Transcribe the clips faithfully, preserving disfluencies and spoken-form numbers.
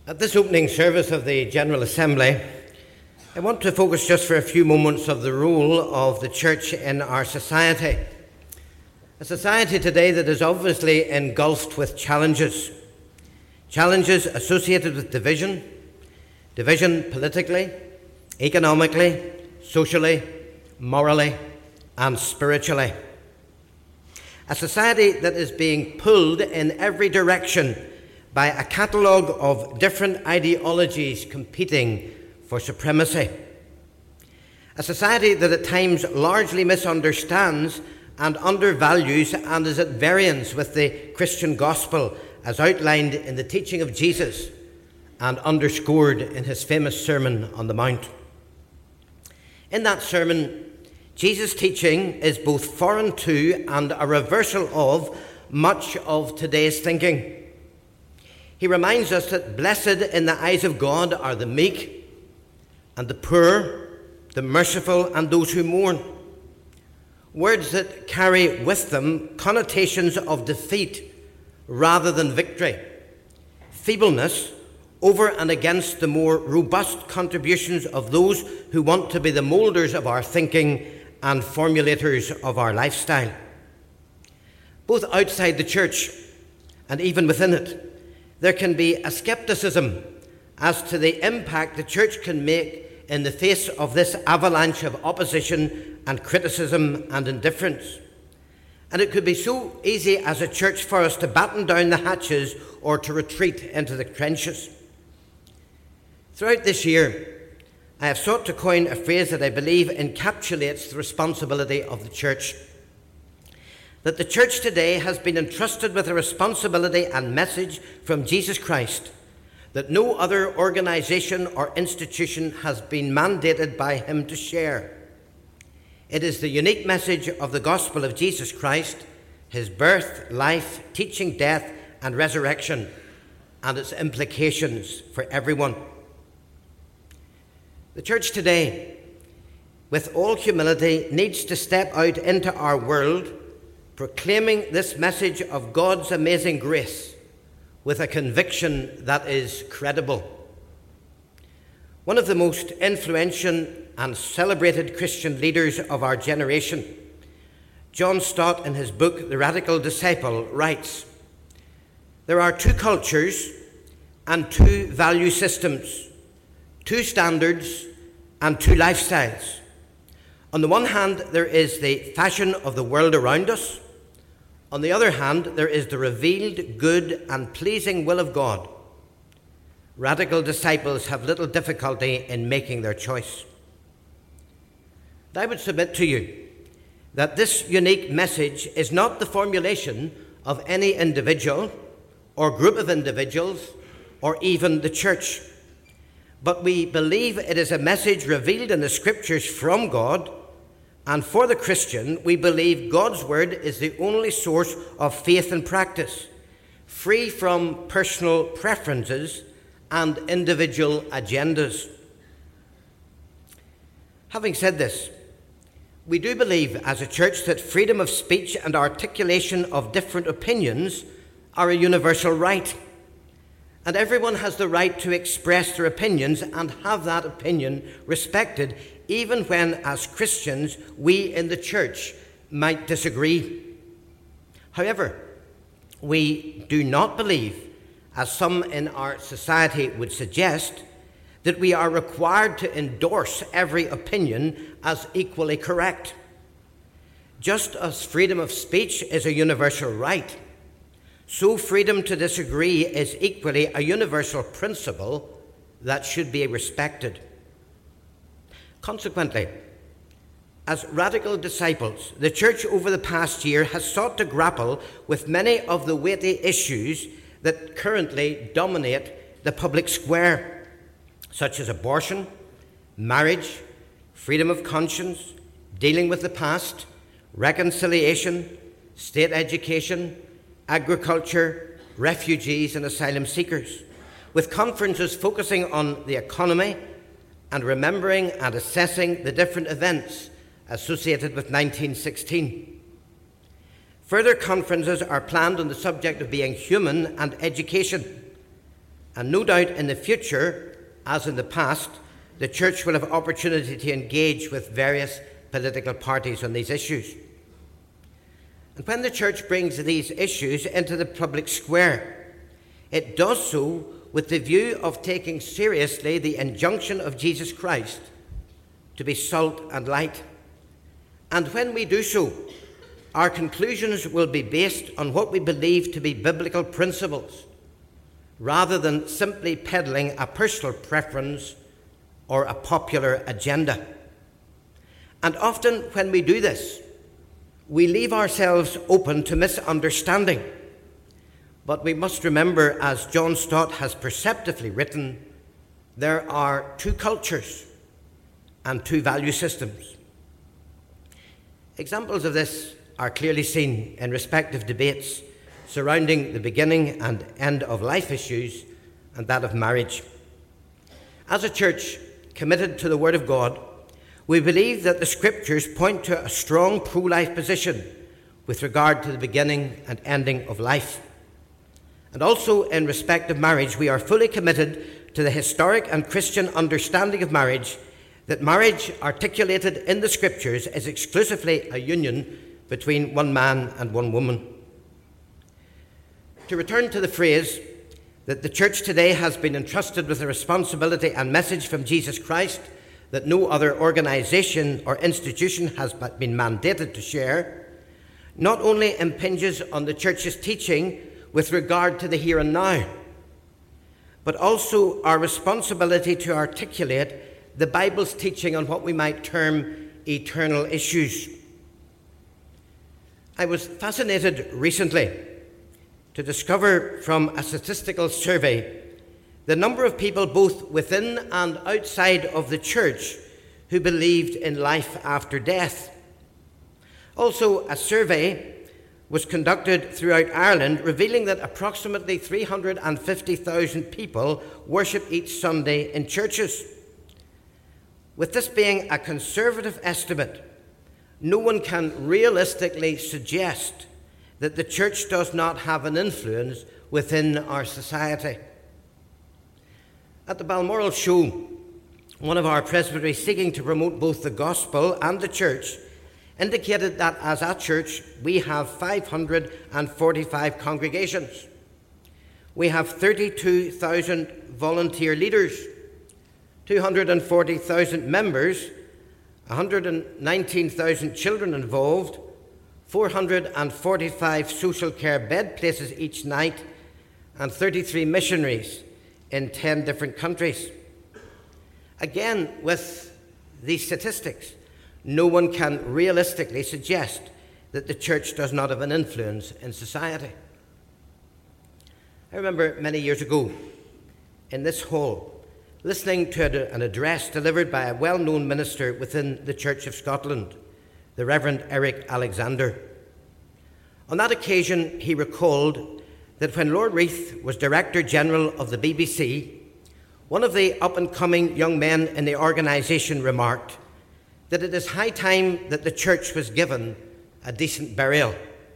At this opening service of the General Assembly, I want to focus just for a few moments on the role of the church in our society. A society today that is obviously engulfed with challenges. Challenges associated with division, division politically, economically, socially, morally, and spiritually. A society that is being pulled in every direction by a catalogue of different ideologies competing for supremacy. A society that at times largely misunderstands and undervalues and is at variance with the Christian gospel as outlined in the teaching of Jesus and underscored in his famous Sermon on the Mount. In that sermon, Jesus' teaching is both foreign to and a reversal of much of today's thinking. He reminds us that blessed in the eyes of God are the meek and the poor, the merciful, and those who mourn. Words that carry with them connotations of defeat rather than victory, feebleness over and against the more robust contributions of those who want to be the moulders of our thinking and formulators of our lifestyle. Both outside the church and even within it, there can be a skepticism as to the impact the church can make in the face of this avalanche of opposition and criticism and indifference. And it could be so easy as a church for us to batten down the hatches or to retreat into the trenches. Throughout this year, I have sought to coin a phrase that I believe encapsulates the responsibility of the church. That the church today has been entrusted with a responsibility and message from Jesus Christ that no other organisation or institution has been mandated by him to share. It is the unique message of the gospel of Jesus Christ, his birth, life, teaching, death, and resurrection, and its implications for everyone. The church today, with all humility, needs to step out into our world proclaiming this message of God's amazing grace with a conviction that is credible. One of the most influential and celebrated Christian leaders of our generation, John Stott, in his book The Radical Disciple, writes, "There are two cultures and two value systems, two standards and two lifestyles. On the one hand, there is the fashion of the world around us. On the other hand, there is the revealed, good, and pleasing will of God. Radical disciples have little difficulty in making their choice." I would submit to you that this unique message is not the formulation of any individual or group of individuals or even the church, but we believe it is a message revealed in the Scriptures from God. And for the Christian, we believe God's word is the only source of faith and practice, free from personal preferences and individual agendas. Having said this, we do believe as a church that freedom of speech and articulation of different opinions are a universal right. And everyone has the right to express their opinions and have that opinion respected, even when, as Christians, we in the church might disagree. However, we do not believe, as some in our society would suggest, that we are required to endorse every opinion as equally correct. Just as freedom of speech is a universal right, so freedom to disagree is equally a universal principle that should be respected. Consequently, as radical disciples, the church over the past year has sought to grapple with many of the weighty issues that currently dominate the public square, such as abortion, marriage, freedom of conscience, dealing with the past, reconciliation, state education, agriculture, refugees and asylum seekers, with conferences focusing on the economy and remembering and assessing the different events associated with nineteen sixteen. Further conferences are planned on the subject of being human and education. And no doubt in the future, as in the past, the church will have opportunity to engage with various political parties on these issues. And when the church brings these issues into the public square, it does so with the view of taking seriously the injunction of Jesus Christ to be salt and light. And when we do so, our conclusions will be based on what we believe to be biblical principles, rather than simply peddling a personal preference or a popular agenda. And often when we do this, we leave ourselves open to misunderstanding. But we must remember, as John Stott has perceptively written, there are two cultures and two value systems. Examples of this are clearly seen in respective debates surrounding the beginning and end of life issues and that of marriage. As a church committed to the Word of God, we believe that the Scriptures point to a strong pro-life position with regard to the beginning and ending of life. And also in respect of marriage, we are fully committed to the historic and Christian understanding of marriage, that marriage articulated in the Scriptures is exclusively a union between one man and one woman. To return to the phrase that the church today has been entrusted with a responsibility and message from Jesus Christ that no other organization or institution has been mandated to share, not only impinges on the church's teaching with regard to the here and now, but also our responsibility to articulate the Bible's teaching on what we might term eternal issues. I was fascinated recently to discover from a statistical survey the number of people both within and outside of the church who believed in life after death. Also, a survey was conducted throughout Ireland revealing that approximately three hundred fifty thousand people worship each Sunday in churches. With this being a conservative estimate, no one can realistically suggest that the church does not have an influence within our society. At the Balmoral show, one of our presbyteries seeking to promote both the gospel and the church indicated that as a church we have five hundred forty-five congregations. We have thirty-two thousand volunteer leaders, two hundred forty thousand members, one hundred nineteen thousand children involved, four hundred forty-five social care bed places each night, and thirty-three missionaries in ten different countries. Again, with these statistics, no one can realistically suggest that the church does not have an influence in society. I remember many years ago in this hall listening to an address delivered by a well-known minister within the Church of Scotland, the Reverend Eric Alexander. On that occasion, he recalled that when Lord Reith was Director General of the B B C, one of the up-and-coming young men in the organisation remarked that it is high time that the church was given a decent burial.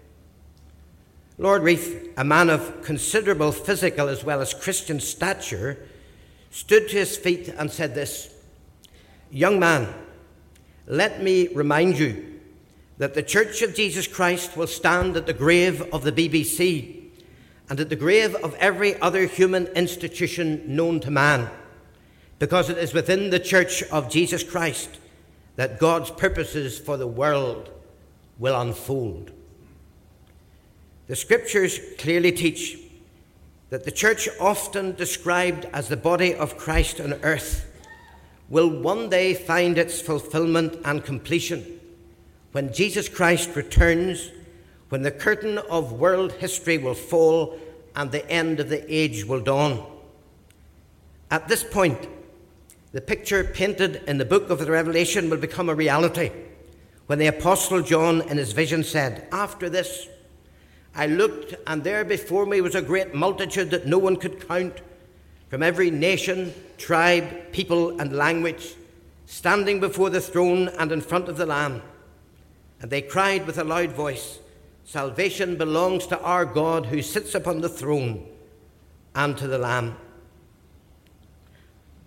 Lord Reith, a man of considerable physical as well as Christian stature, stood to his feet and said this: "Young man, let me remind you that the Church of Jesus Christ will stand at the grave of the B B C and at the grave of every other human institution known to man, because it is within the Church of Jesus Christ that God's purposes for the world will unfold." The Scriptures clearly teach that the church, often described as the body of Christ on earth, will one day find its fulfillment and completion when Jesus Christ returns, when the curtain of world history will fall and the end of the age will dawn. At this point, the picture painted in the book of the Revelation will become a reality, when the Apostle John in his vision said, "After this, I looked, and there before me was a great multitude that no one could count, from every nation, tribe, people, and language, standing before the throne and in front of the Lamb. And they cried with a loud voice, 'Salvation belongs to our God who sits upon the throne and to the Lamb.'"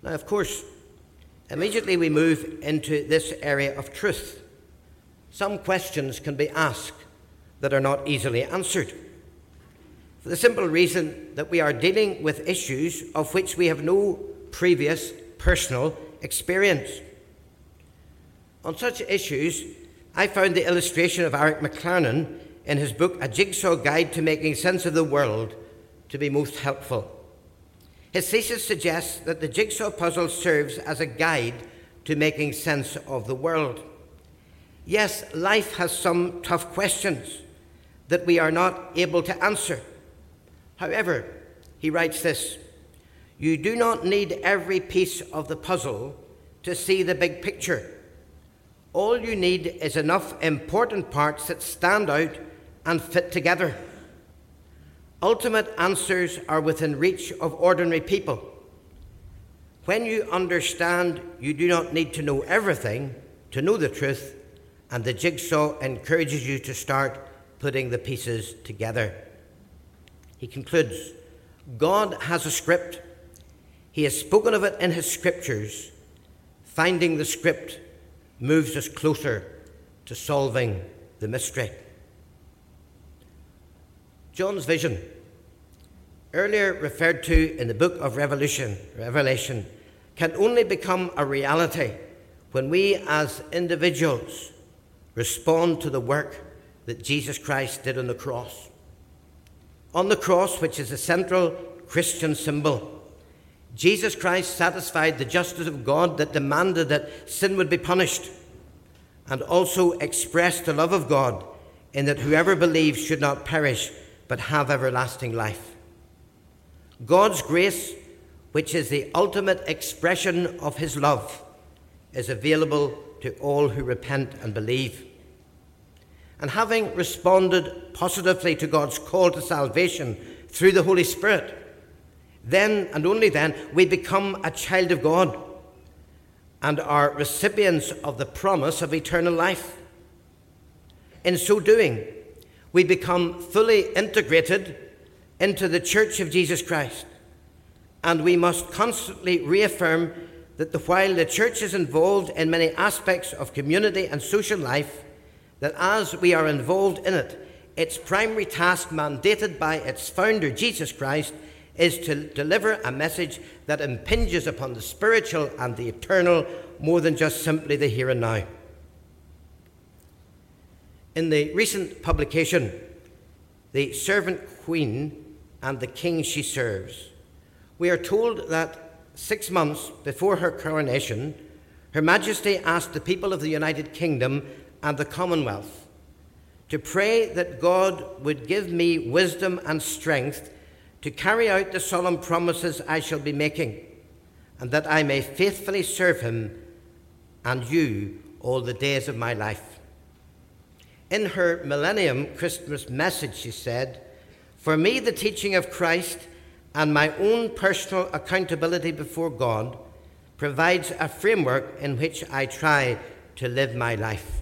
Now, of course, immediately we move into this area of truth. Some questions can be asked that are not easily answered, for the simple reason that we are dealing with issues of which we have no previous personal experience. On such issues, I found the illustration of Eric McLaren in his book, A Jigsaw Guide to Making Sense of the World, to be most helpful. His thesis suggests that the jigsaw puzzle serves as a guide to making sense of the world. Yes, life has some tough questions that we are not able to answer. However, he writes this: you do not need every piece of the puzzle to see the big picture. All you need is enough important parts that stand out and fit together. Ultimate answers are within reach of ordinary people. When you understand you do not need to know everything to know the truth, and the jigsaw encourages you to start putting the pieces together. He concludes, God has a script. He has spoken of it in his scriptures. Finding the script moves us closer to solving the mystery. John's vision, earlier referred to in the book of Revelation, Revelation, can only become a reality when we as individuals respond to the work that Jesus Christ did on the cross. On the cross, which is a central Christian symbol, Jesus Christ satisfied the justice of God that demanded that sin would be punished, and also expressed the love of God in that whoever believes should not perish but have everlasting life. God's grace, which is the ultimate expression of his love, is available to all who repent and believe. And having responded positively to God's call to salvation through the Holy Spirit, then and only then we become a child of God and are recipients of the promise of eternal life. In so doing, we become fully integrated into the Church of Jesus Christ, and we must constantly reaffirm that the, while the Church is involved in many aspects of community and social life, that as we are involved in it, its primary task, mandated by its founder, Jesus Christ, is to deliver a message that impinges upon the spiritual and the eternal more than just simply the here and now. In the recent publication, The Servant Queen and the King She Serves, we are told that six months before her coronation, Her Majesty asked the people of the United Kingdom and the Commonwealth to pray that God would give me wisdom and strength to carry out the solemn promises I shall be making, and that I may faithfully serve him and you all the days of my life. In her Millennium Christmas message, she said, "For me, the teaching of Christ and my own personal accountability before God provides a framework in which I try to live my life."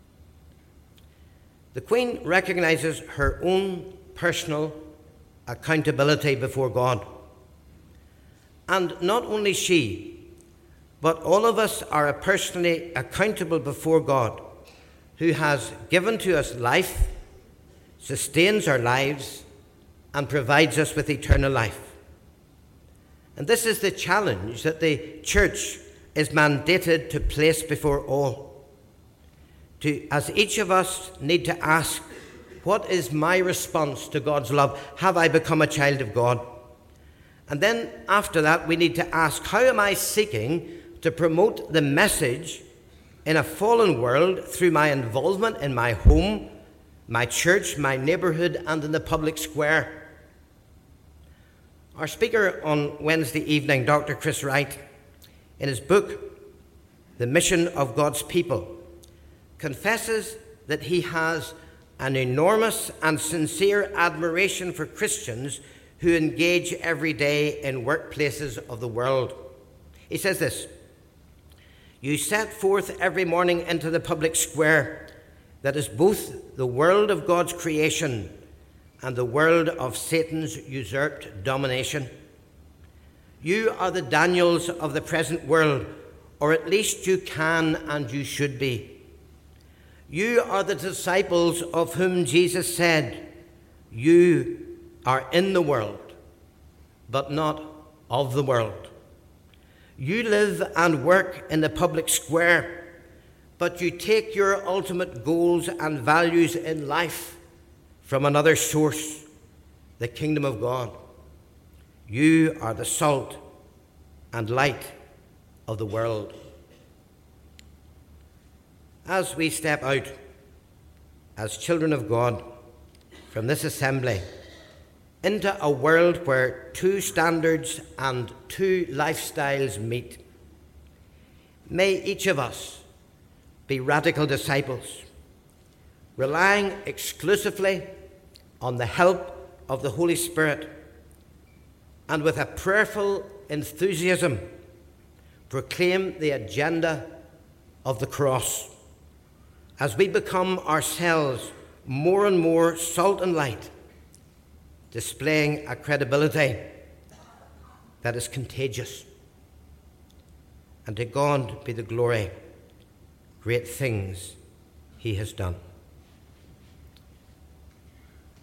The Queen recognizes her own personal accountability before God. And not only she, but all of us are personally accountable before God, who has given to us life, sustains our lives, and provides us with eternal life. And this is the challenge that the Church is mandated to place before all. To, as each of us need to ask, what is my response to God's love? Have I become a child of God? And then after that, we need to ask, how am I seeking to promote the message in a fallen world through my involvement in my home, my church, my neighbourhood, and in the public square? Our speaker on Wednesday evening, Doctor Chris Wright, in his book, The Mission of God's People, confesses that he has an enormous and sincere admiration for Christians who engage every day in workplaces of the world. He says this: "You set forth every morning into the public square that is both the world of God's creation and the world of Satan's usurped domination. You are the Daniels of the present world, or at least you can and you should be. You are the disciples of whom Jesus said, you are in the world, but not of the world. You live and work in the public square, but you take your ultimate goals and values in life from another source, the kingdom of God. You are the salt and light of the world. As we step out as children of God from this assembly into a world where two standards and two lifestyles meet, may each of us be radical disciples, relying exclusively on the help of the Holy Spirit, and with a prayerful enthusiasm proclaim the agenda of the cross as we become ourselves more and more salt and light, displaying a credibility that is contagious. And to God be the glory, great things he has done.